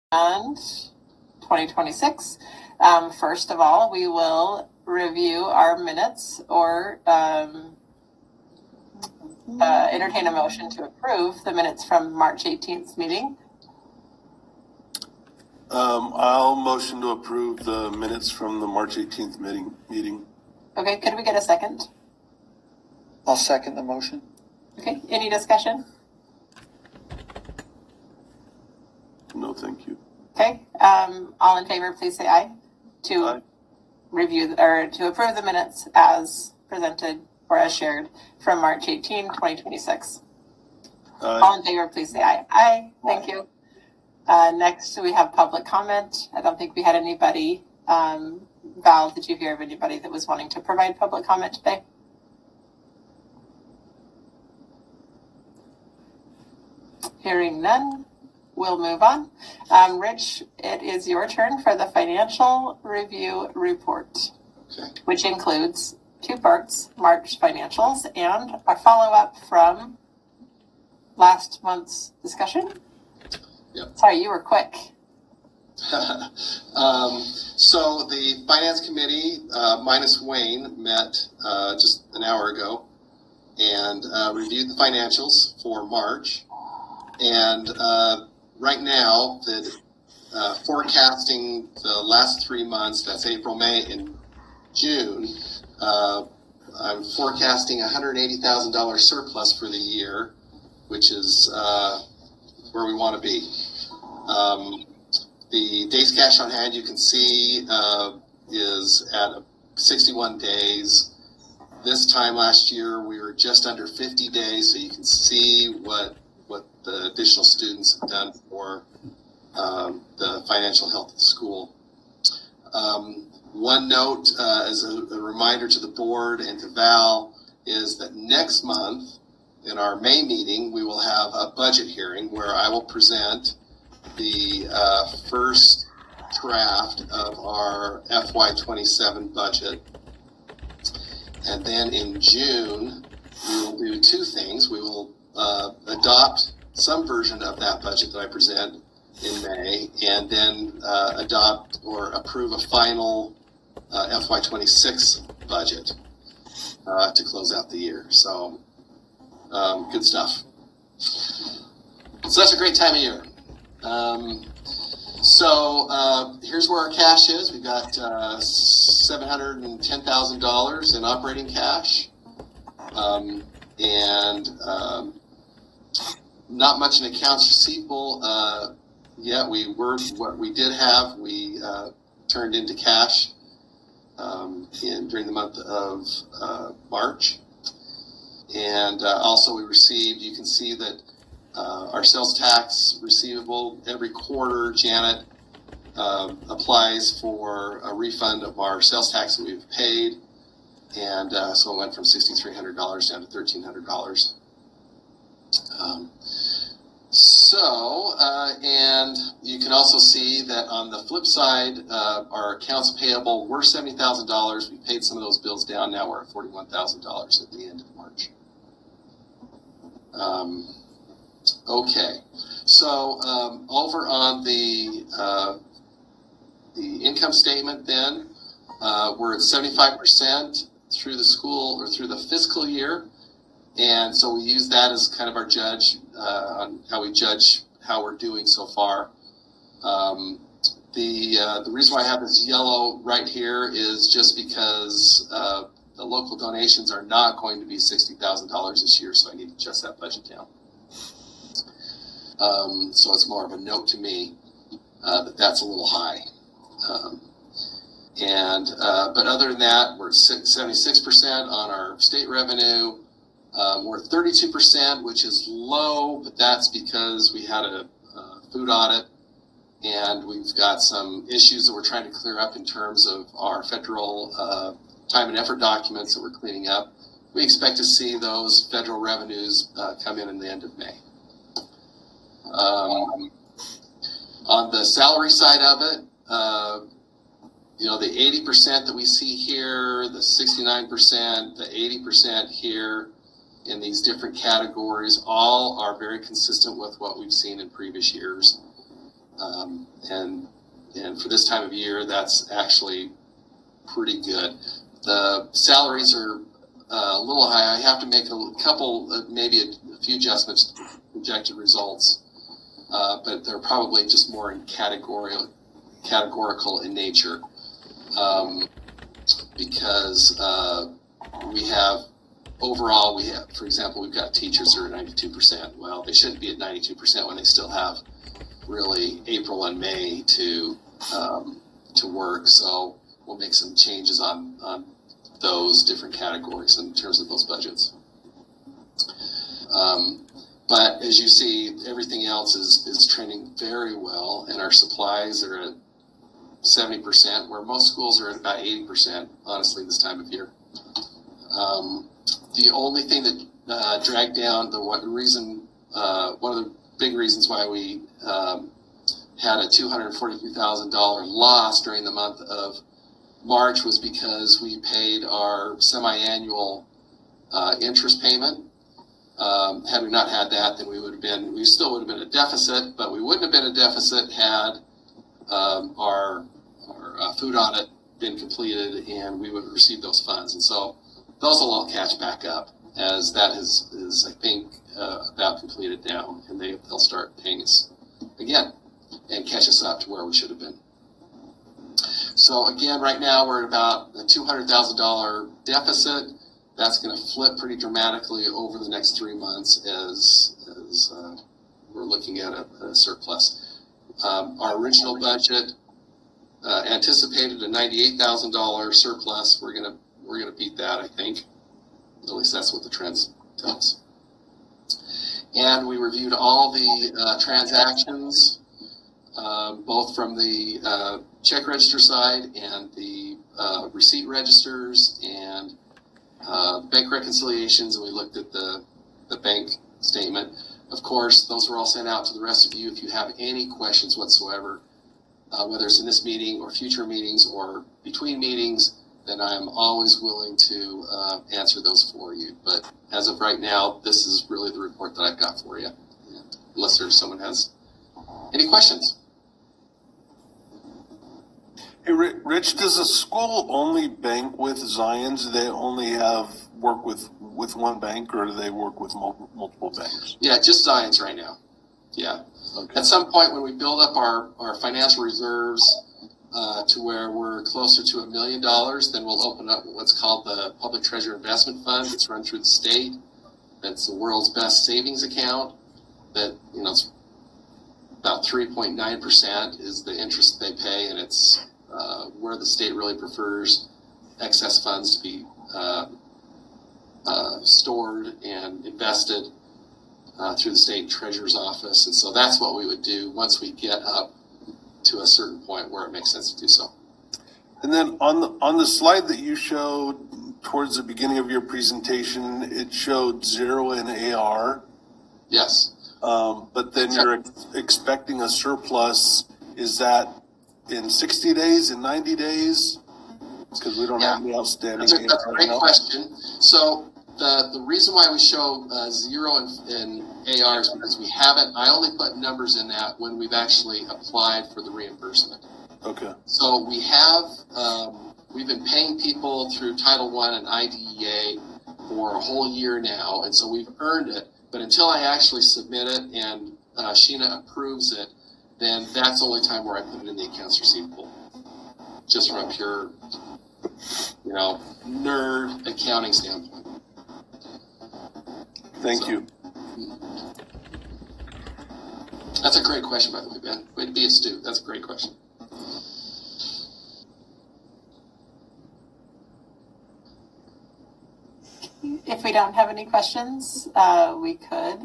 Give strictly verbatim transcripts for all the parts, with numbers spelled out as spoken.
And twenty twenty-six. Um, first of all, we will review our minutes or um, uh, entertain a motion to approve the minutes from March eighteenth meeting. Um, I'll motion to approve the minutes from the March eighteenth meeting. meeting. Okay, could we get a second? I'll second the motion. Okay, any discussion? No, thank you. Okay, um, all in favor, please say aye. To Aye. review or to approve the minutes as presented or as shared from March eighteenth, twenty twenty-six. Aye. All in favor, please say aye. Aye, thank you. Uh, next, we have public comment. I don't think we had anybody. Um, Val, did you hear of anybody that was wanting to provide public comment today? Hearing none, we'll move on. Um, Rich, it is your turn for the financial review report, Okay. which includes two parts, March financials and a follow-up from last month's discussion. Yep. Sorry, you were quick. um, so the Finance Committee, uh, minus Wayne, met uh, just an hour ago and uh, reviewed the financials for March. And uh, right now, the uh, forecasting the last three months, that's April, May, and June, uh, I'm forecasting a one hundred eighty thousand dollars surplus for the year, which is uh, where we want to be. Um, the days cash on hand, you can see, uh, is at sixty-one days. This time last year, we were just under fifty days, so you can see what what the additional students have done for um, the financial health of the school. Um, one note, uh, as a, a reminder to the board and to Val, is that next month, in our May meeting, we will have a budget hearing where I will present the uh, first draft of our F Y twenty-seven budget. And then in June, we will do two things. We will uh, adopt some version of that budget that I present in May, and then uh, adopt or approve a final uh, F Y twenty-six budget uh, to close out the year. So, um, good stuff. So that's a great time of year. Um, so uh, here's where our cash is. We've got uh, seven hundred ten thousand dollars in operating cash, um, and um, not much in accounts receivable uh, yet. We were what we did have. We uh, turned into cash um, in during the month of uh, March, and uh, also we received. You can see that. Uh, our sales tax receivable every quarter, Janet uh, applies for a refund of our sales tax that we've paid, and uh, so it went from six thousand three hundred dollars down to one thousand three hundred dollars. Um, so, uh, and you can also see that on the flip side, uh, our accounts payable were seventy thousand dollars. We paid some of those bills down. Now we're at forty-one thousand dollars at the end of March. Um, Okay, so um, over on the uh, the income statement, then uh, we're at seventy-five percent through the school or through the fiscal year, and so we use that as kind of our judge uh, on how we judge how we're doing so far. Um, the uh, the reason why I have this yellow right here is just because uh, the local donations are not going to be sixty thousand dollars this year, so I need to adjust that budget down. Um, so it's more of a note to me uh, that that's a little high. Um, and uh, but other than that, we're at seventy-six percent on our state revenue. Um, we're at thirty-two percent, which is low, but that's because we had a, a food audit, and we've got some issues that we're trying to clear up in terms of our federal uh, time and effort documents that we're cleaning up. We expect to see those federal revenues uh, come in in the end of May. Um, on the salary side of it, uh, you know, the eighty percent that we see here, the sixty-nine percent, the eighty percent here in these different categories, all are very consistent with what we've seen in previous years. Um, and and for this time of year, that's actually pretty good. The salaries are uh, a little high. I have to make a couple, uh, maybe a, a few adjustments to projected results, uh, but they're probably just more in category, categorical in nature, um, because uh, we have overall, we have, for example, we've got teachers who are at ninety-two percent. Well, they shouldn't be at ninety-two percent when they still have really April and May to um, to work. So we'll make some changes on, on those different categories in terms of those budgets. Um, but as you see, everything else is, is trending very well, and our supplies are at seventy percent, where most schools are at about eighty percent, honestly, this time of year. Um, the only thing that uh, dragged down the one reason, uh, one of the big reasons why we um, had a two hundred forty-three thousand dollars loss during the month of March was because we paid our semi-annual uh, interest payment. Um, had we not had that, then we would have been, we still would have been a deficit, but we wouldn't have been a deficit had um, our, our uh, food audit been completed and we would have received those funds. And so those will all catch back up, as that is, is I think, uh, about completed now, and they, they'll start paying us again and catch us up to where we should have been. So again, right now we're at about a two hundred thousand dollars deficit. That's going to flip pretty dramatically over the next three months as, as uh, we're looking at a, a surplus. Um, our original budget uh, anticipated a ninety-eight thousand dollars surplus. We're going to we're going to beat that, I think. At least that's what the trends tell us. And we reviewed all the uh, transactions, uh, both from the uh, check register side and the uh, receipt registers and uh, bank reconciliations, and we looked at the, the bank statement. Of course, those were all sent out to the rest of you. If you have any questions whatsoever, uh, whether it's in this meeting or future meetings or between meetings, then I am always willing to uh, answer those for you. But as of right now, this is really the report that I've got for you, unless there's someone has any questions. Hey, Rich, does a school only bank with Zions? Do they only have work with, with one bank, or do they work with multiple, multiple banks? Yeah, just Zions right now. Yeah. Okay. At some point when we build up our, our financial reserves uh, to where we're closer to a million dollars, then we'll open up what's called the Public Treasure Investment Fund. It's run through the state. That's the world's best savings account. That, you know, it's about three point nine percent is the interest they pay, and it's uh, where the state really prefers excess funds to be uh, uh, stored and invested uh, through the state treasurer's office. And so that's what we would do once we get up to a certain point where it makes sense to do so. And then on the on the slide that you showed towards the beginning of your presentation, it showed zero in A R. Yes. Um, but then you're ex- expecting a surplus. Is that in sixty days, in ninety days? Because we don't Yeah. have any outstanding. That's a, that's a A R great now. question. So the the reason why we show uh, zero in, in A R is because we haven't. I only put numbers in that when we've actually applied for the reimbursement. Okay. So we have um, we've been paying people through Title One and I D E A for a whole year now, and so we've earned it. But until I actually submit it and uh, Sheena approves it, then that's the only time where I put it in the accounts receivable. Just from a pure, you know, nerd accounting standpoint. Thank So, you. That's a great question, by the way, Ben. Way to be astute. That's a great question. If we don't have any questions, uh, we could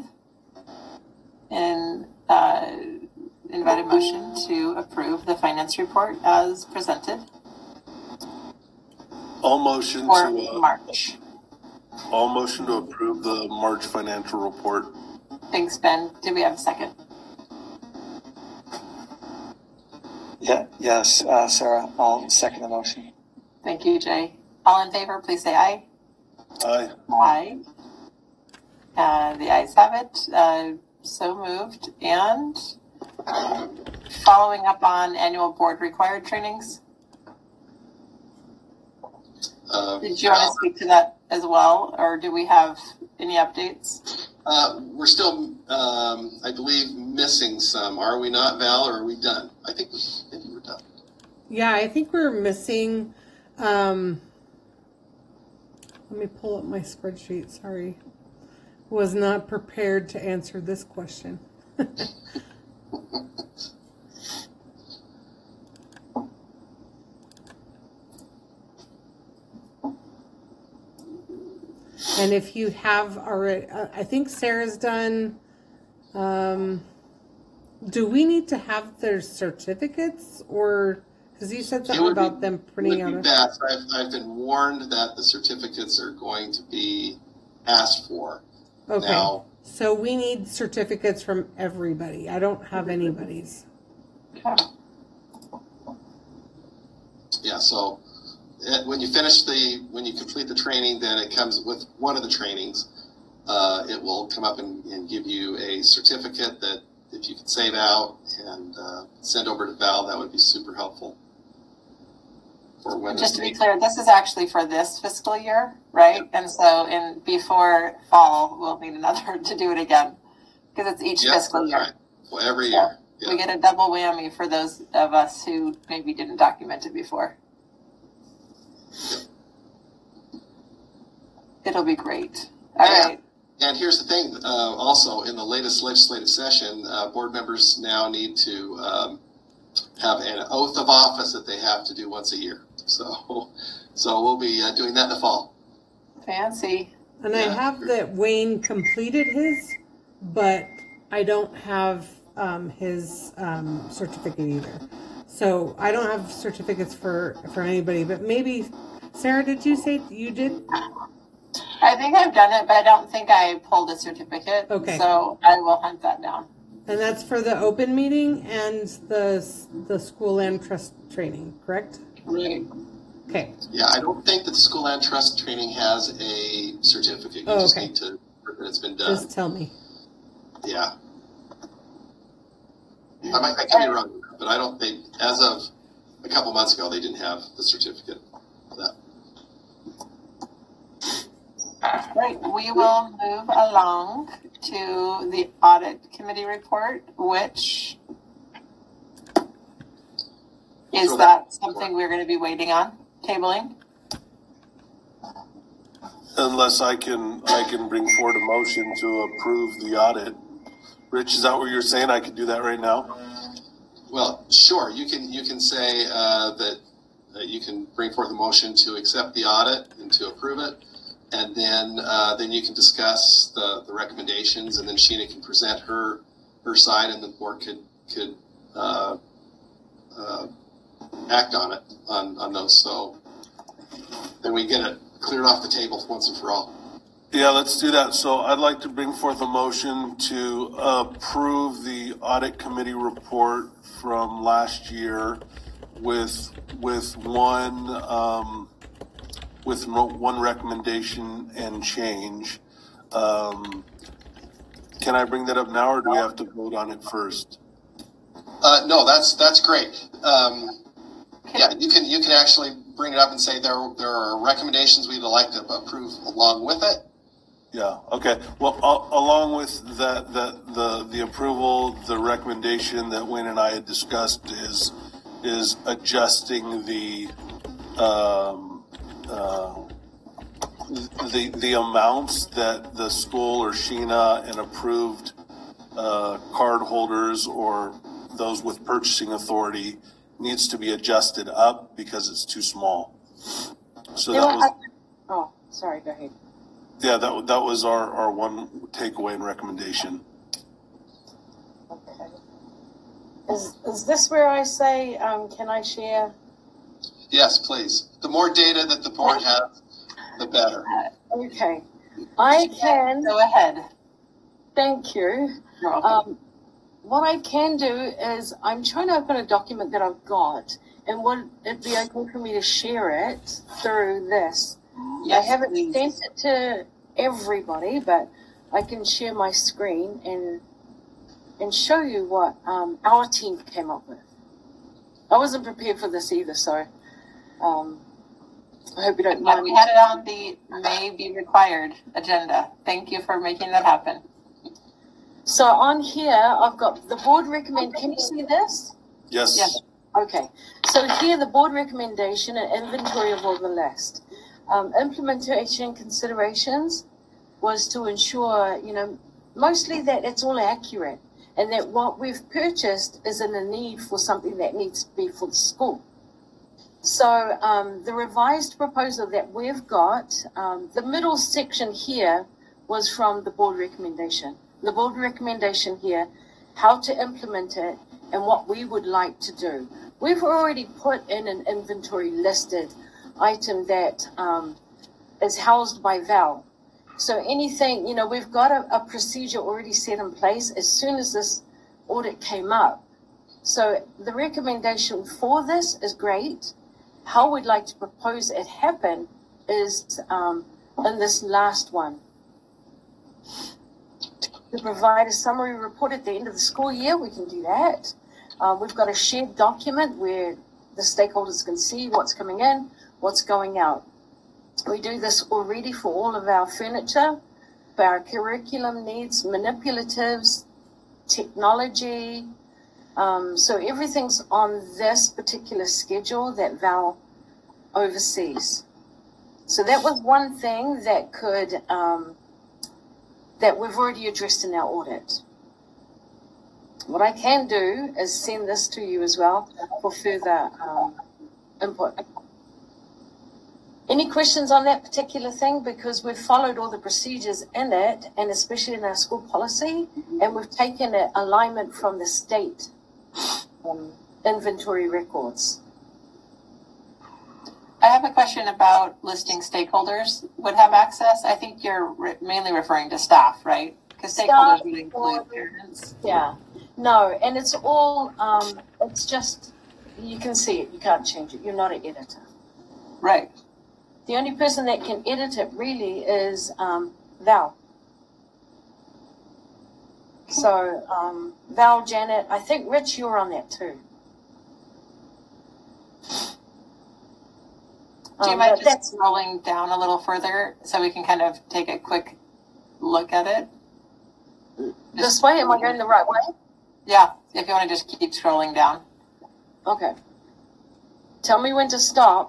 and uh, invite a motion to approve the finance report as presented All motion for to uh, March. all motion to approve the March financial report. Thanks, Ben. Do we have a second? Yeah, yes, uh, Sarah, I'll second the motion. Thank you, Jay. All in favor, please say aye. Aye. Aye. Uh, the ayes have it. Uh, so moved. And following up on annual board required trainings. Uh, Did you want to speak to that as well, or do we have any updates? Uh, we're still, um, I believe, missing some. Are we not, Val, or are we done? I think, I think we're done. Yeah, I think we're missing. Um, let me pull up my spreadsheet. Sorry. Was not prepared to answer this question. And if you have already, uh, I think Sarah's done. Um, do we need to have their certificates, or because you said something about be, them printing out? It would be out best. I've, I've been warned that the certificates are going to be asked for. Okay. Now, so we need certificates from everybody. I don't have anybody's. Yeah. So. When you finish the, when you complete the training, then it comes with one of the trainings. Uh, it will come up and, and give you a certificate that if you can save out and uh, send over to Val, that would be super helpful. For when just to be clear, this is actually for this fiscal year, right? Yep. And so in before fall, we'll need another to do it again because it's each yep, fiscal year. Right. Well, every so year. Yep. We get a double whammy for those of us who maybe didn't document it before. It'll be great. All yeah. right. And here's the thing. Uh, also, in the latest legislative session, uh, board members now need to um, have an oath of office that they have to do once a year. So, so we'll be uh, doing that in the fall. Fancy. And yeah. I have that Wayne completed his, but I don't have um, his um, certificate either. So I don't have certificates for, for anybody, but maybe, Sarah, did you say you did? I think I've done it, but I don't think I pulled a certificate. Okay. So I will hunt that down. And that's for the open meeting and the the school land trust training, correct? Right. Okay. Yeah, I don't think that the school land trust training has a certificate. You oh, just okay. need to prove that it's been done. Just tell me. Yeah. I, might, I could be wrong, but I don't think, as of a couple months ago, they didn't have the certificate for that. Right, we will move along to the audit committee report, which is So that that- something we're going to be waiting on, tabling? Unless I can, I can bring forward a motion to approve the audit. Rich, is that what you're saying? I could do that right now? Well, sure. You can you can say uh, that uh, you can bring forth a motion to accept the audit and to approve it, and then uh, then you can discuss the, the recommendations, and then Sheena can present her her side, and the board could could uh, uh, act on it on, on those. So then we get it cleared off the table once and for all. Yeah, let's do that. So I'd like to bring forth a motion to approve the audit committee report from last year with with one um, with no, one recommendation and change. Um, can I bring that up now, or do we have to vote on it first? Uh, no, that's that's great. Um, yeah, you can you can actually bring it up and say there there are recommendations we'd like to approve along with it. Yeah. Okay. Well, uh, along with that, the the the approval, the recommendation that Wayne and I had discussed is is adjusting the um, uh, the the amounts that the school or Sheena and approved uh, card holders or those with purchasing authority needs to be adjusted up because it's too small. So that was. Oh, sorry. Go ahead. Yeah, that that was our, our one takeaway and recommendation. Okay. Is is this where I say, um, can I share? Yes, please. The more data that the board has, the better. Okay. I can. Go ahead. Thank you. You're welcome. Um, what I can do is I'm trying to open a document that I've got, and would it be okay for me to share it through this? Yes, I haven't please. sent it to everybody, but I can share my screen and and show you what um, our team came up with. I wasn't prepared for this either, so um, I hope you don't Yeah, mind. we had it on the may be required agenda. Thank you for making that happen. So on here, I've got the board recommend. Can you see this? Yes. Yes. Okay. So here, the board recommendation and inventory of all the list. Um, implementation considerations was to ensure, you know, mostly that it's all accurate and that what we've purchased is in a need for something that needs to be for the school. So um, the revised proposal that we've got, um, the middle section here was from the board recommendation. The board recommendation here, how to implement it and what we would like to do. We've already put in an inventory listed item that um, is housed by Val. So anything, you know, we've got a, a procedure already set in place as soon as this audit came up. So the recommendation for this is great. How we'd like to propose it happen is um, in this last one. To provide a summary report at the end of the school year, we can do that. Uh, we've got a shared document where the stakeholders can see what's coming in, what's going out. We do this already for all of our furniture, for our curriculum needs, manipulatives, technology. Um, so everything's on this particular schedule that Val oversees. So that was one thing that could, um, that we've already addressed in our audit. What I can do is send this to you as well for further um, input. Any questions on that particular thing? Because we've followed all the procedures in it, and especially in our school policy, and we've taken an alignment from the state um, inventory records. I have a question about listing stakeholders would have access. I think you're re- mainly referring to staff, right? Because stakeholders would include parents. Yeah. No, and it's all, um, it's just, you can see it, you can't change it. You're not an editor. Right. The only person that can edit it really is um, Val. So um, Val, Janet, I think Rich, you're on that too. Do you Um, mind but just that's scrolling down a little further so we can kind of take a quick look at it? this way? Am I going the right way? Yeah, if you want to just keep scrolling down. Okay. Tell me when to stop.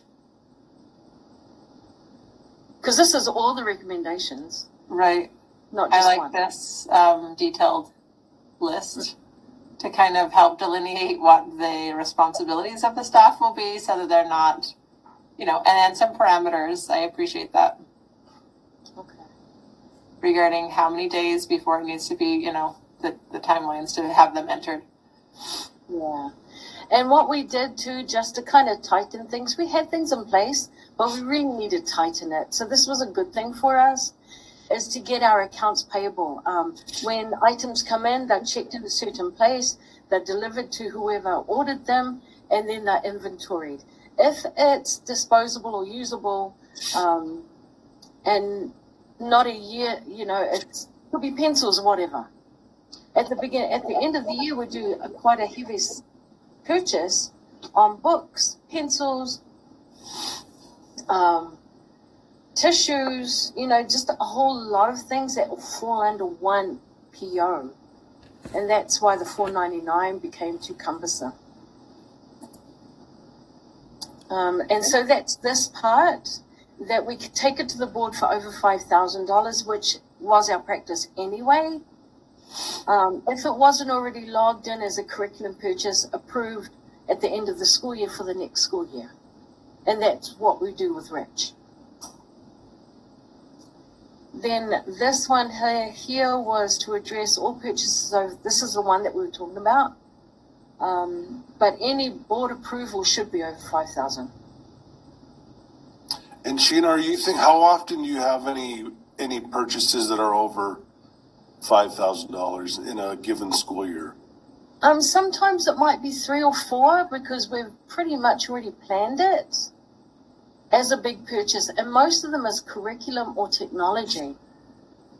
Because this is all the recommendations, Right. not I just like one. this um, detailed list to kind of help delineate what the responsibilities of the staff will be so that they're not, you know, and then some parameters. I appreciate that Okay. regarding how many days before it needs to be, you know, the, the timelines to have them entered. Yeah. And what we did too, just to kind of tighten things, we had things in place, but we really needed to tighten it. So this was a good thing for us, is to get our accounts payable. Um, when items come in, they're checked in a certain place, they're delivered to whoever ordered them, and then they're inventoried. If it's disposable or usable, um, and not a year, you know, it's, it could be pencils or whatever. At the begin, at the end of the year, we do a, quite a heavy s- purchase on books, pencils, um, tissues, you know, just a whole lot of things that will fall under one P O. And that's why the four ninety-nine became too cumbersome. Um, and so that's this part, that we could take it to the board for over five thousand dollars, which was our practice anyway. Um, if it wasn't already logged in as a curriculum purchase approved at the end of the school year for the next school year. And that's what we do with Rich. Then this one here, here was to address all purchases over, this is the one that we were talking about. Um, but any board approval should be over five thousand. And Sheena, are you think how often do you have any any purchases that are over five thousand dollars in a given school year? Um, sometimes it might be three or four because we've pretty much already planned it as a big purchase, and most of them is curriculum or technology.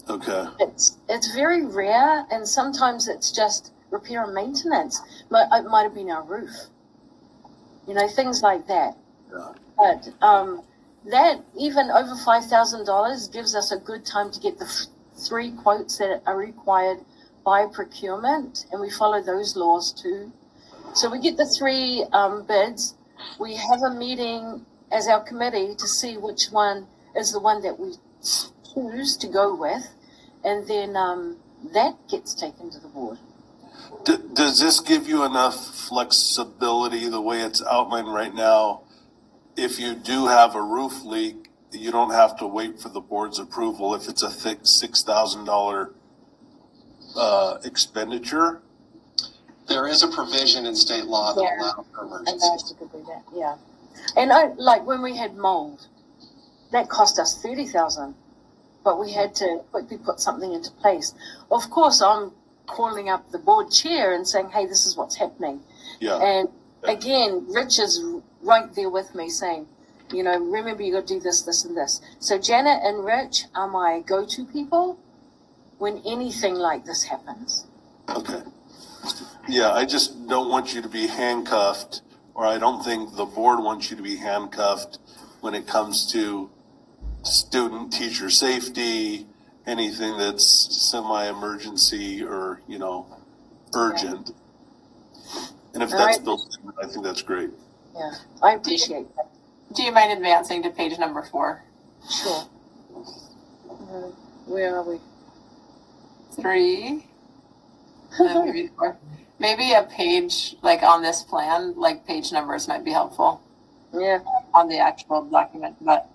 Okay. It's it's very rare, and sometimes it's just repair and maintenance. But it might have been our roof, you know, things like that. Yeah. But um, that even over five thousand dollars gives us a good time to get the f- three quotes that are required by procurement, and we follow those laws too. So we get the three um, bids. We have a meeting as our committee to see which one is the one that we choose to go with, and then um, that gets taken to the board. D- does this give you enough flexibility the way it's outlined right now? If you do have a roof leak, you don't have to wait for the board's approval if it's a thick six thousand dollars uh, expenditure? There is a provision in state law that Yeah. allows for And emergencies. that's could do that, yeah. And I, like when we had mold, that cost us thirty thousand, but we had to quickly put something into place. Of course, I'm calling up the board chair and saying, "Hey, this is what's happening." Yeah. And again, Rich is right there with me saying, "You know, remember you got to do this, this, and this." So Janet and Rich are my go-to people when anything like this happens. Okay. Yeah, I just don't want you to be handcuffed, or I don't think the board wants you to be handcuffed when it comes to student teacher safety, anything that's semi-emergency or, you know, urgent. And if that's Alright. built in, I think that's great. Yeah, I appreciate that. Do you mind advancing to page number four? Sure. Uh, where are we? Three. Uh, maybe four. Maybe a page like on this plan, like page numbers might be helpful Yeah. on the actual document, but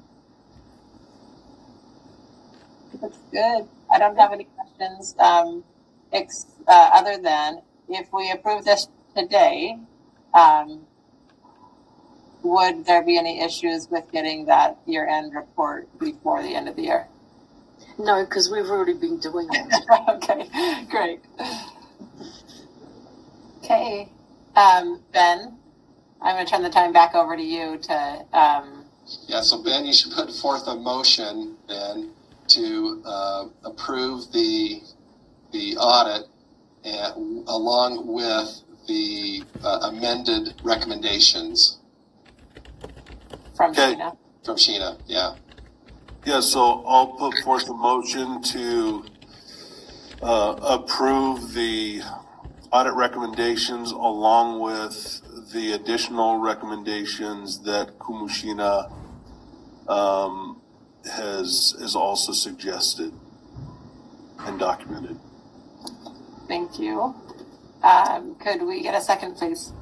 that's good. I don't have any questions, um, ex- uh, other than if we approve this today, um, would there be any issues with getting that year-end report before the end of the year? No, because we've already been doing it. Okay, great. Okay, um, Ben, I'm going to turn the time back over to you to. Um, Yeah, so Ben, you should put forth a motion then to uh, approve the the audit and, along with the uh, amended recommendations from Okay. Sheena. from Sheena. Yeah. Yeah, so I'll put forth a motion to uh, approve the audit recommendations along with the additional recommendations that Kumushina um, has is also suggested and documented. Thank you. Um, could we get a second, please?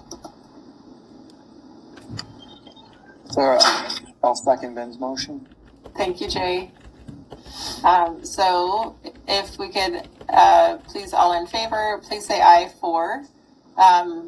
Sarah, I'll second Ben's motion. Thank you, Jay. Um, so if we could, uh, please all in favor, please say aye for, um,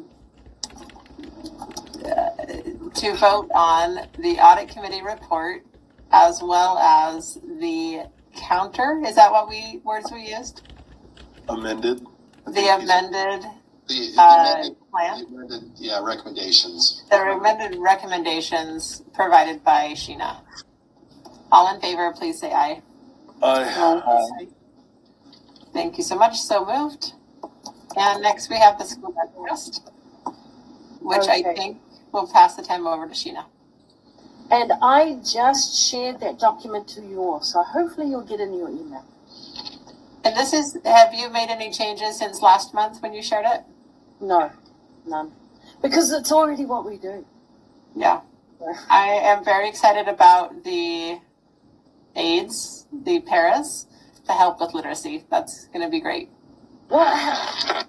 uh, to vote on the audit committee report as well as the counter. Is that what we, words we used? Amended? The amended, The, the uh, amended, plan? the amended, yeah, recommendations. The amended recommendations provided by Sheena. All in favor, please say aye. Aye. Thank you so much. So moved. And next we have the school bed trust, which I Okay. think we'll pass the time over to Sheena. And I just shared that document to you all, so hopefully you'll get it in your email. And this is, have you made any changes since last month when you shared it? No, none. Because it's already what we do. Yeah. I am very excited about the aids, the paras, to help with literacy. That's going to be great. What?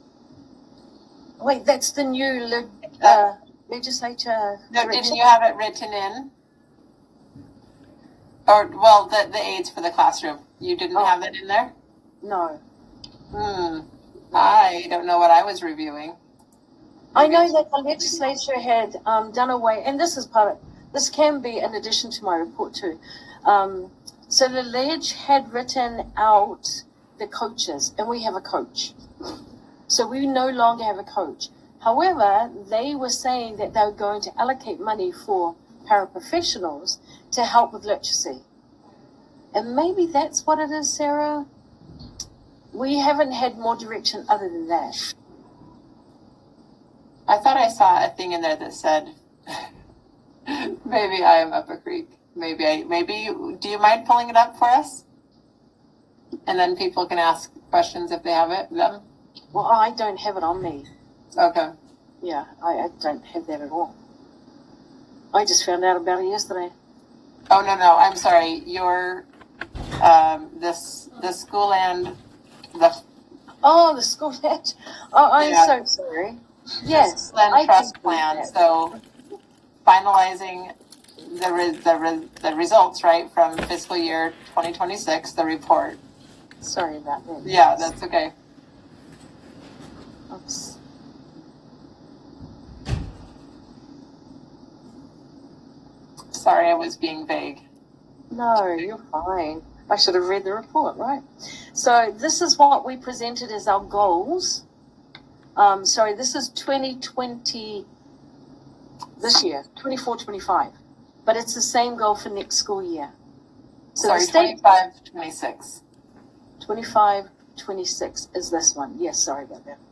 Wait, that's the new le- uh, legislature. No, direction? didn't you have it written in? Or, well, the, the aids for the classroom. You didn't Oh. have that in there? No. Hmm. I don't know what I was reviewing. I know that the legislature had um, done away, and this is part of, this can be in addition to my report too. Um, so the leg had written out the coaches, and we have a coach. So we no longer have a coach. However, they were saying that they were going to allocate money for paraprofessionals to help with literacy. And maybe that's what it is, Sarah. We haven't had more direction other than that. I thought I saw a thing in there that said, maybe I am up a creek. Maybe I, maybe, do you mind pulling it up for us? And then people can ask questions if they have it, them? Well, I don't have it on me. Okay. Yeah, I, I don't have that at all. I just found out about it yesterday. Oh, no, no, I'm sorry. Your, um, this, the school and the... Oh, the school net. Oh, I'm Yeah. so sorry. Yes. Land I trust can do plan, that. so finalizing the, re- the, re- the results, right, from fiscal year twenty twenty-six, the report. Sorry about that. Yeah, that's okay. Oops. Sorry, I was being vague. No, you're fine. I should have read the report, right? So this is what we presented as our goals. Um, sorry, this is twenty twenty, this year, twenty-four twenty-five. But it's the same goal for next school year. So Sorry, the state, twenty-five, twenty-six. twenty-five twenty-six is this one. Yes, sorry about that.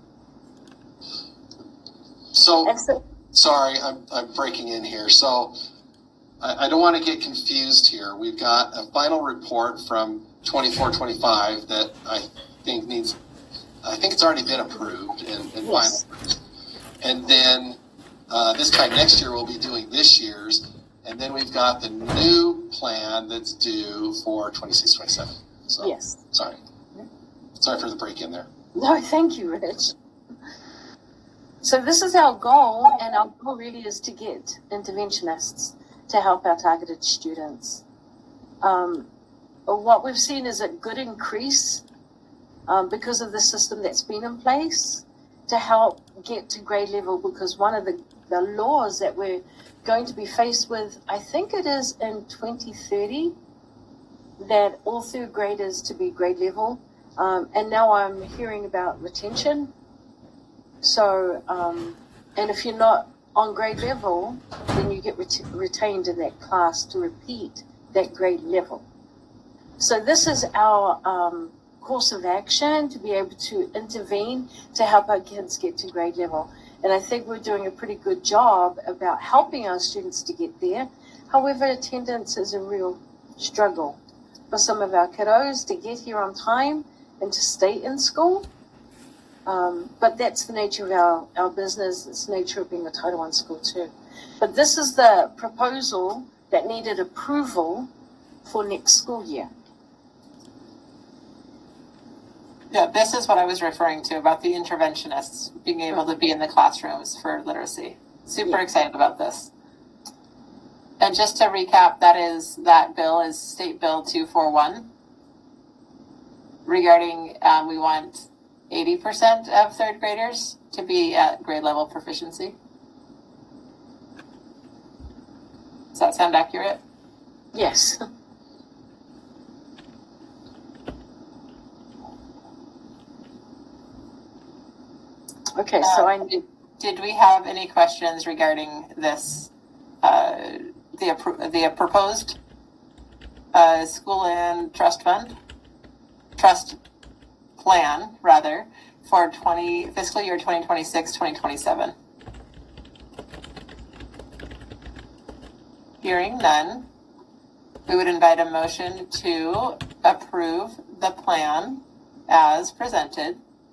So, And so, sorry, I'm, I'm breaking in here. So, I, I don't want to get confused here. We've got a final report from twenty-four twenty-five that I think needs, I think it's already been approved and, and Yes. final. And then uh, this time next year we'll be doing this year's, and then we've got the new plan that's due for twenty-six twenty-seven. So, yes. sorry. Sorry for the break in there. No, thank you, Rich. So this is our goal, and our goal really is to get interventionists to help our targeted students. Um, what we've seen is a good increase um, because of the system that's been in place to help get to grade level, because one of the, the laws that we're going to be faced with, I think it is in twenty thirty, that all third graders to be grade level. Um, and now I'm hearing about retention. So, um, and if you're not on grade level, then you get ret- retained in that class to repeat that grade level. So this is our um, course of action to be able to intervene to help our kids get to grade level. And I think we're doing a pretty good job about helping our students to get there. However, attendance is a real struggle for some of our kiddos to get here on time and to stay in school. Um, but that's the nature of our, our business. It's the nature of being a Title One school too. But this is the proposal that needed approval for next school year. Yeah, this is what I was referring to about the interventionists being able to be in the classrooms for literacy. Super Yeah. excited about this. And just to recap, that is, that bill is State Bill two forty-one. Regarding, um, we want eighty percent of third graders to be at grade level proficiency. Does that sound accurate? Yes. Okay, so Uh, I did, did we have any questions regarding this, uh, the, appro- the proposed uh, school and trust fund? Trust plan, rather, for twenty fiscal year twenty twenty-six, twenty twenty-seven. Hearing none, we would invite a motion to approve the plan as presented.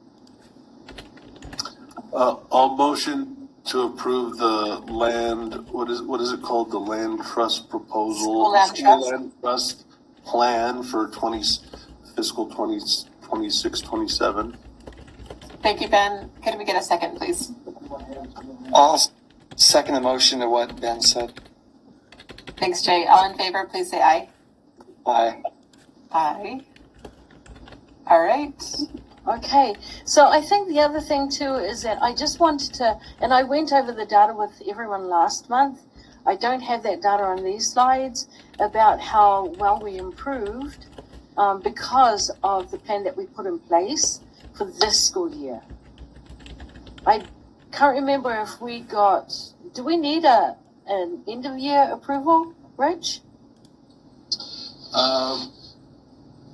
Uh, I'll motion to approve the land, what is, what is it called? The land trust proposal? School land trust. land trust plan for twenty, fiscal twenty, twenty-six, twenty-seven. Thank you, Ben. Could we get a second, please? I'll second the motion to what Ben said. Thanks, Jay. All in favor, please say aye. Aye. Aye. All right. Okay, so I think the other thing too is that I just wanted to, and I went over the data with everyone last month. I don't have that data on these slides about how well we improved um, because of the plan that we put in place for this school year. I can't remember if we got, do we need a an end of year approval, Rich? Um,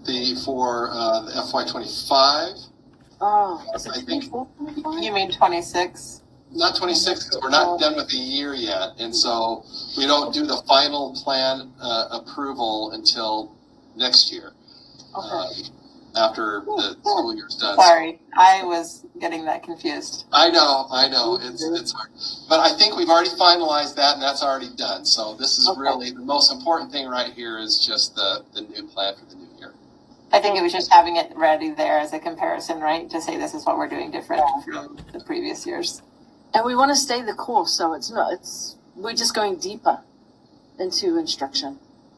the for uh, the F Y twenty-five. Oh, is I it think twenty-four, twenty-five? You mean twenty-six? not twenty-six because we're not done with the year yet, and so we don't do the final plan uh, approval until next year. Okay. Uh, after the school year's done. Sorry, I was getting that confused. I know, I know, it's it's hard, but I think we've already finalized that, and that's already done. So this is Okay. really the most important thing right here is just the the new plan for the new year. I think it was just having it ready there as a comparison, right? To say this is what we're doing different from the previous years. And we want to stay the course, so it's not, it's, we're just going deeper into instruction.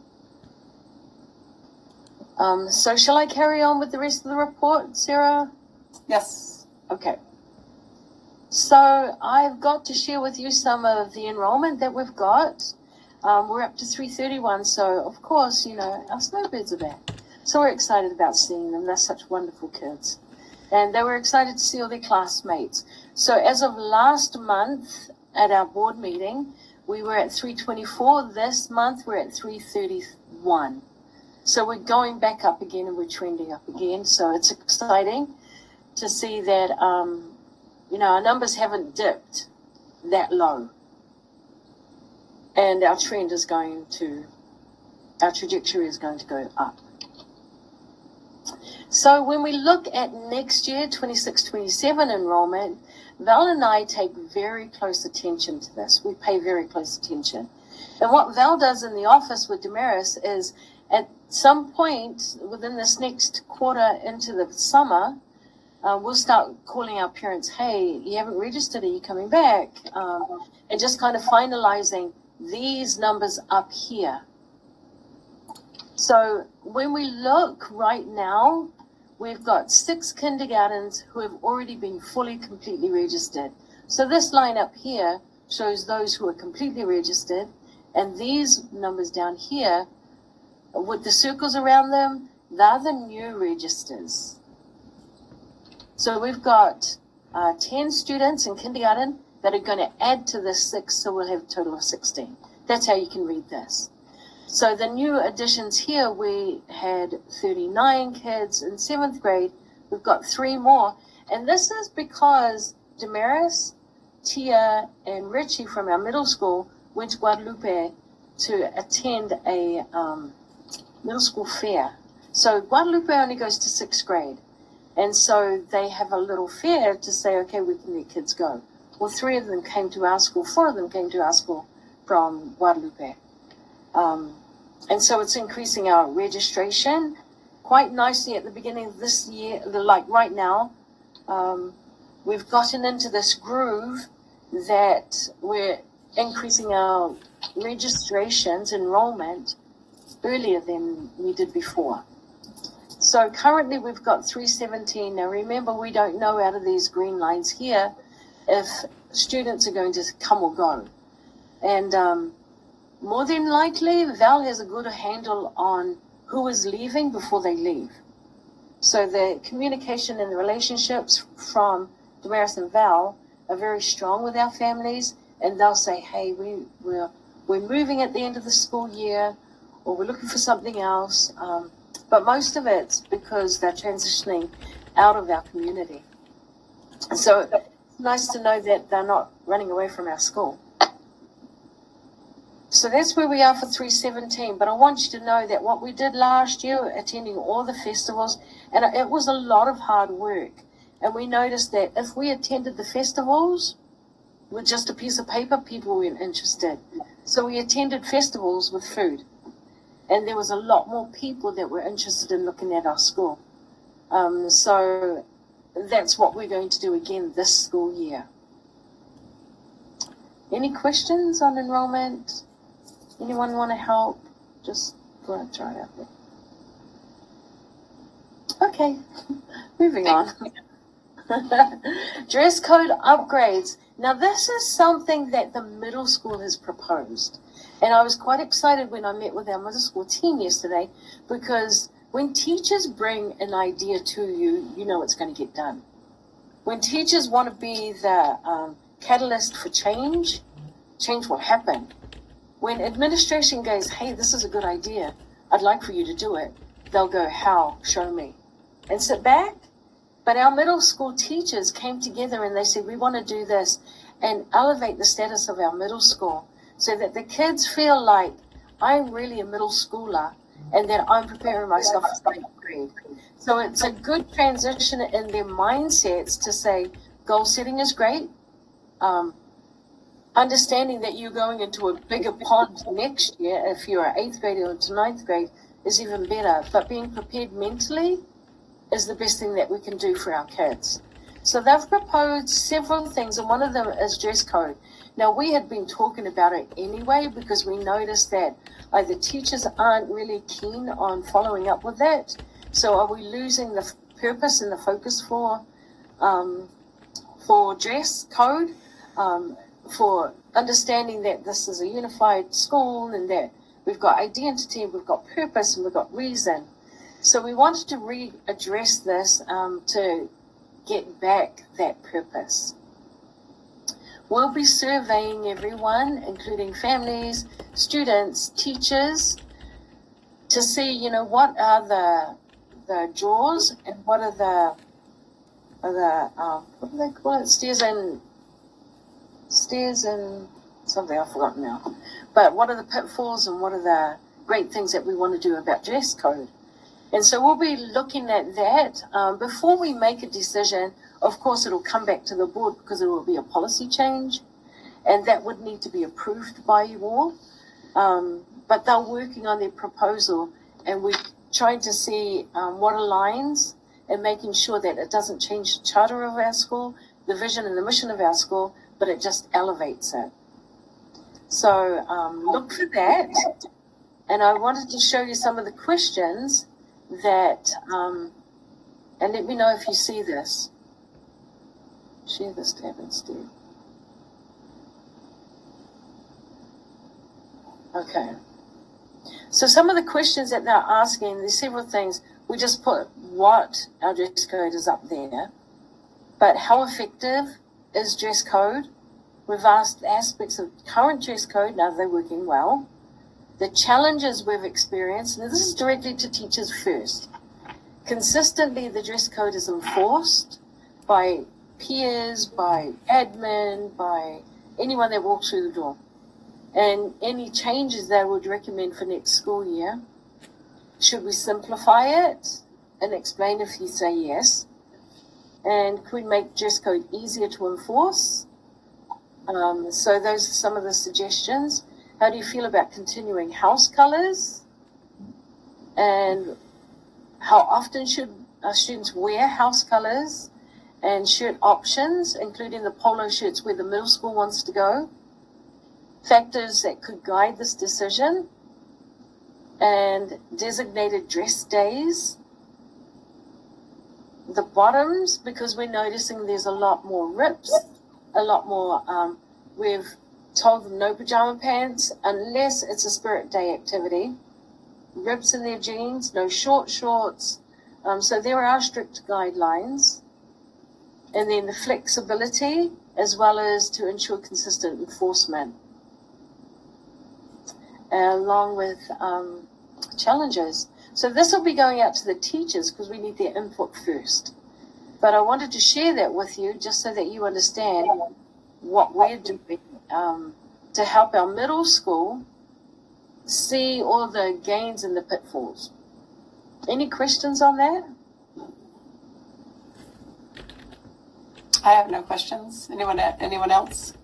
Um, so shall I carry on with the rest of the report, Sarah? Yes. Okay. So I've got to share with you some of the enrollment that we've got. Um, we're up to three thirty-one, so of course, you know, our snowbirds are back. So we're excited about seeing them. They're such wonderful kids. And they were excited to see all their classmates. So as of last month at our board meeting, we were at three twenty-four. This month we're at three thirty-one. So we're going back up again and we're trending up again. So it's exciting to see that, um, you know, our numbers haven't dipped that low. And our trend is going to, our trajectory is going to go up. So when we look at next year, twenty-six twenty-seven enrollment, Val and I take very close attention to this. We pay very close attention. And what Val does in the office with Damaris is at some point within this next quarter into the summer, uh, we'll start calling our parents, hey, you haven't registered, are you coming back? Um, and just kind of finalizing these numbers up here. So when we look right now, we've got six kindergartens who have already been fully, completely registered. So this line up here shows those who are completely registered, and these numbers down here, with the circles around them, they're the new registers. So we've got uh, ten students in kindergarten that are going to add to this six, so we'll have a total of sixteen. That's how you can read this. So the new additions here, we had thirty-nine kids in seventh grade. We've got three more. And this is because Damaris, Tia, and Richie from our middle school went to Guadalupe to attend a um, middle school fair. So Guadalupe only goes to sixth grade. And so they have a little fair to say, okay, we can let kids go. Well, three of them came to our school. Four of them came to our school from Guadalupe. Um, and so it's increasing our registration quite nicely at the beginning of this year, like right now. Um, we've gotten into this groove that we're increasing our registrations, enrollment, earlier than we did before. So currently we've got three seventeen. Now remember, we don't know out of these green lines here if students are going to come or go. And um, more than likely, Val has a good handle on who is leaving before they leave. So the communication and the relationships from Damaris and Val are very strong with our families, and they'll say, hey, we, we're, we're moving at the end of the school year, or we're looking for something else. Um, but most of it's because they're transitioning out of our community. And so it's nice to know that they're not running away from our school. So that's where we are for three seventeen. But I want you to know that what we did last year, attending all the festivals, and it was a lot of hard work. And we noticed that if we attended the festivals with just a piece of paper, people weren't interested. So we attended festivals with food. And there was a lot more people that were interested in looking at our school. Um, so that's what we're going to do again this school year. Any questions on enrollment? Anyone want to help? Just go try it out there. Okay, moving on. Dress code upgrades. Now this is something that the middle school has proposed. And I was quite excited when I met with our middle school team yesterday, because when teachers bring an idea to you, you know it's going to get done. When teachers want to be the um, catalyst for change, change will happen. When administration goes, hey, this is a good idea, I'd like for you to do it, they'll go, how? Show me. And sit back. But our middle school teachers came together and they said, we want to do this and elevate the status of our middle school so that the kids feel like I'm really a middle schooler and that I'm preparing myself for ninth grade. So it's a good transition in their mindsets to say goal setting is great. Um, understanding that you're going into a bigger pond next year, if you're an eighth grader into ninth grade, is even better. But being prepared mentally is the best thing that we can do for our kids. So they've proposed several things, and one of them is dress code. Now, we had been talking about it anyway because we noticed that uh, the teachers aren't really keen on following up with that. So are we losing the f- purpose and the focus for um, for dress code, um, for understanding that this is a unified school and that we've got identity, we've got purpose, and we've got reason. So we wanted to readdress this um, to get back that purpose. We'll be surveying everyone, including families, students, teachers, to see, you know, what are the the draws and what are the are the um, what do they call it? Stairs and stairs and something I've forgotten now. But what are the pitfalls and what are the great things that we want to do about dress code? And so we'll be looking at that um, before we make a decision. Of course, it'll come back to the board because it will be a policy change, and that would need to be approved by you all. Um, but they're working on their proposal, and we're trying to see um, what aligns and making sure that it doesn't change the charter of our school, the vision and the mission of our school, but it just elevates it. So um, look for that. And I wanted to show you some of the questions that, um, and let me know if you see this. Share this tab instead. Okay. So some of the questions that they're asking, there's several things. We just put what our dress code is up there. But how effective is dress code? We've asked aspects of current dress code, now they're working well. The challenges we've experienced, and this is directly to teachers first. Consistently, the dress code is enforced by peers, by admin, by anyone that walks through the door. And any changes they would recommend for next school year. Should we simplify it and explain if you say yes? And could we make dress code easier to enforce? Um, so those are some of the suggestions. How do you feel about continuing house colors? And how often should our students wear house colors? And shirt options, including the polo shirts where the middle school wants to go. Factors that could guide this decision. And designated dress days. The bottoms, because we're noticing there's a lot more rips, a lot more, um, we've told them no pajama pants unless it's a Spirit Day activity. Rips in their jeans, no short shorts. Um, so there are strict guidelines. And then the flexibility, as well as to ensure consistent enforcement. Along with um, challenges. So this will be going out to the teachers because we need their input first. But I wanted to share that with you just so that you understand what we're doing um, to help our middle school see all the gains and the pitfalls. Any questions on that? I have no questions. Anyone, anyone else?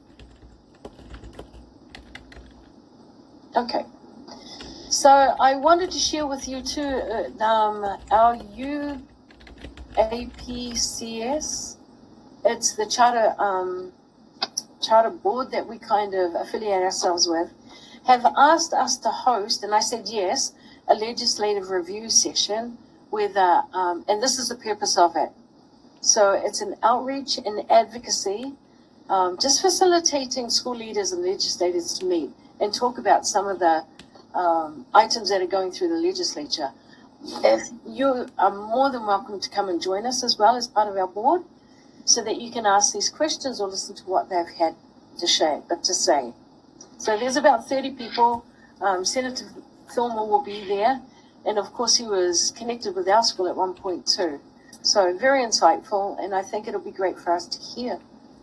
Okay. So I wanted to share with you too, uh, um, our U A P C S. It's the charter um, charter board that we kind of affiliate ourselves with, have asked us to host, and I said yes, a legislative review session with, uh, um, and this is the purpose of it. So it's an outreach and advocacy, um, just facilitating school leaders and legislators to meet and talk about some of the um, items that are going through the legislature. If you are more than welcome to come and join us as well as part of our board, so that you can ask these questions or listen to what they've had to share, but to say. So there's about thirty people. Um, Senator Thilmer will be there, And of course, he was connected with our school at one point too. So very insightful, and I think it'll be great for us to hear.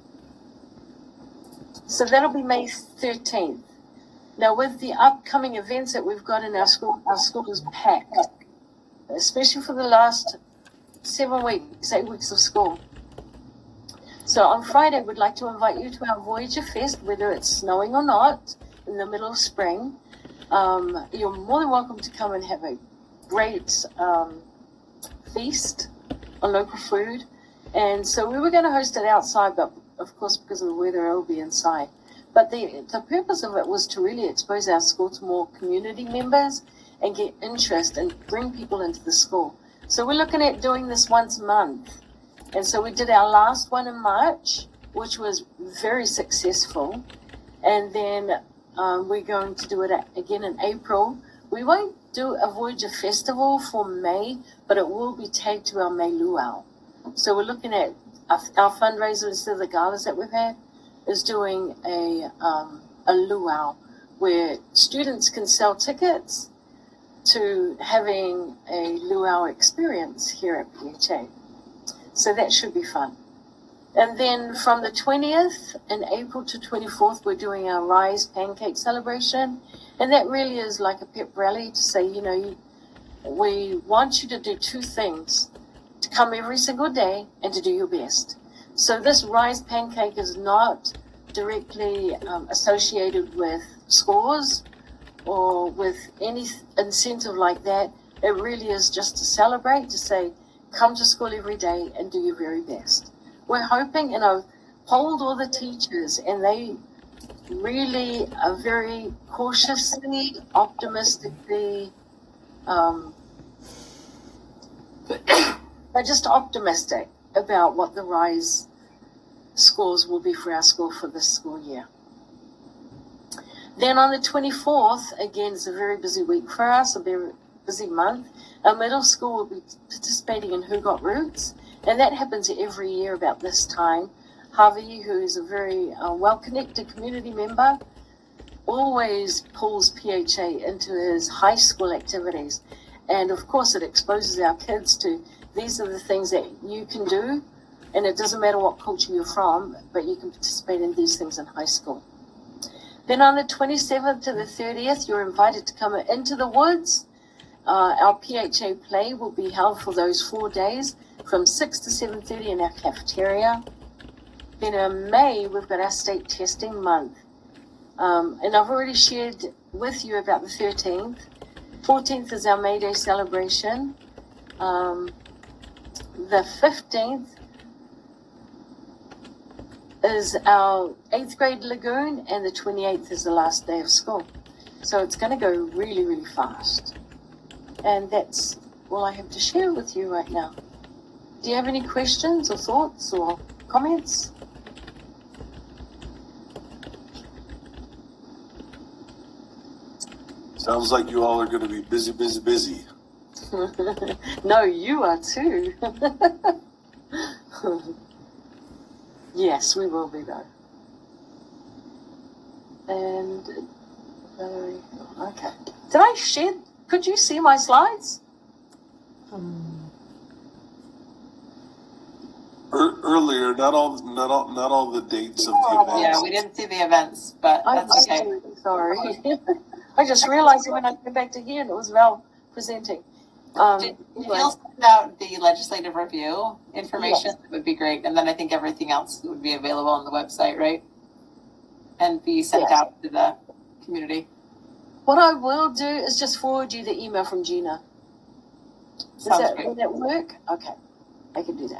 So that'll be May thirteenth. Now, with the upcoming events that we've got in our school, our school is packed, especially for the last seven weeks, eight weeks of school. So on Friday, we'd like to invite you to our Voyager Fest, whether it's snowing or not, in the middle of spring. Um, you're more than welcome to come and have a great um, feast on local food. And so we were going to host it outside, but of course, because of the weather, it'll be inside. But the, the purpose of it was to really expose our school to more community members and get interest and bring people into the school. So we're looking at doing this once a month. And so we did our last one in March, which was very successful. And then um, we're going to do it again in April. We won't do a Voyager Festival for May, but it will be tagged to our May Luau. So we're looking at our, our fundraiser, instead of the galas that we've had, is doing a, um, a luau where students can sell tickets to having a luau experience here at P H A. So that should be fun. And then from the twentieth in April to twenty-fourth, we're doing our Rise Pancake celebration. And that really is like a pep rally to say, you know, you, we want you to do two things, to come every single day and to do your best. So this Rise Pancake is not directly um, associated with scores or with any incentive like that. It really is just to celebrate, to say, come to school every day and do your very best. We're hoping, and I've polled all the teachers, and they really are very cautiously, optimistically, um, they're just optimistic about what the Rise scores will be for our school for this school year. Then on the twenty-fourth, again, it's a very busy week for us, a very busy month. Our middle school will be participating in Who Got Roots, and that happens every year about this time. Harvey, who is a very uh, well-connected community member, always pulls P H A into his high school activities. And of course, it exposes our kids to these are the things that you can do, and it doesn't matter what culture you're from, but you can participate in these things in high school. Then on the twenty-seventh to the thirtieth, you're invited to come into the woods. Uh, our P H A play will be held for those four days from six to seven thirty in our cafeteria. Then in May, we've got our state testing month. Um, and I've already shared with you about the thirteenth. fourteenth is our May Day celebration. Um, the fifteenth is our eighth grade lagoon, and the twenty-eighth is the last day of school. So it's going to go really, really fast. And that's all I have to share with you right now. Do you have any questions or thoughts or comments? Sounds like you all are going to be busy, busy, busy. No, you are too. Yes, we will be though. And Valerie, okay. Did I share? Could you see my slides? Um, Er, earlier, not all, not all, not all the dates of the events. Yeah, we didn't see the events, but I'm that's okay. so sorry. I just realized when I came back to here and it was Val presenting. Um, Did did anyway. you send out the legislative review information? That would be great. And then I think everything else would be available on the website, right? And be sent Yes. out to the community. What I will do is just forward you the email from Gina. Does Sounds that, great. will that work? Okay, I can do that.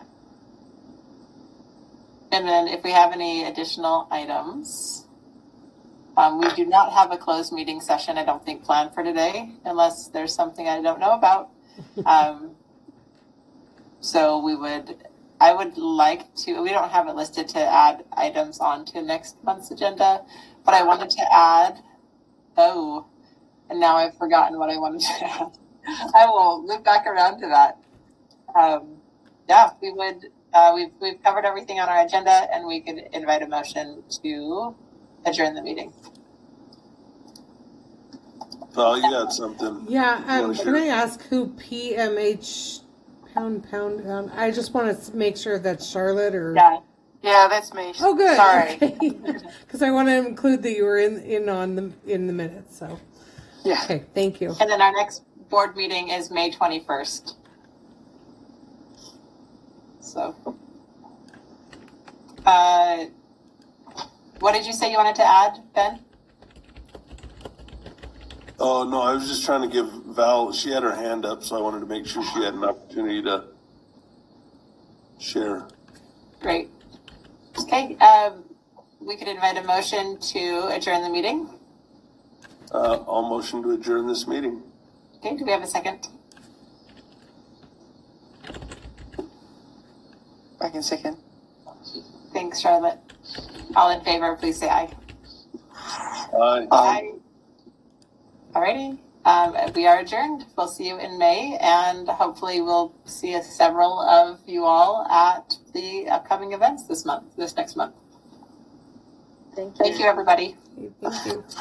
And then if we have any additional items, um, we do not have a closed meeting session, I don't think, planned for today, unless there's something I don't know about. Um, so we would, I would like to, we don't have it listed to add items onto next month's agenda, but I wanted to add, oh, and now I've forgotten what I wanted to add. I will loop back around to that. Um, yeah, we would, uh, we've, we've covered everything on our agenda, and we could invite a motion to adjourn the meeting. Oh, you had something. Yeah, um, wanna can share? I ask who P M H pound pound pound? I just want to make sure that's Charlotte or. Yeah. Yeah, that's me. Oh, good. Sorry. Because I want to include that you were in in on the in the minutes. So. Yeah. Okay. Thank you. And then our next board meeting is May twenty-first. So, uh, what did you say you wanted to add, Ben? Oh, no, I was just trying to give Val, she had her hand up, so I wanted to make sure she had an opportunity to share. Great. Okay, um, we could invite a motion to adjourn the meeting. Uh, I'll motion to adjourn this meeting. Okay, do we have a second? I can second. Thanks, Charlotte. All in favor, please say aye. Aye. Aye. Alrighty, um, we are adjourned. We'll see you in May, and hopefully we'll see several of you all at the upcoming events this month, this next month. Thank you. Thank you, everybody. Thank you.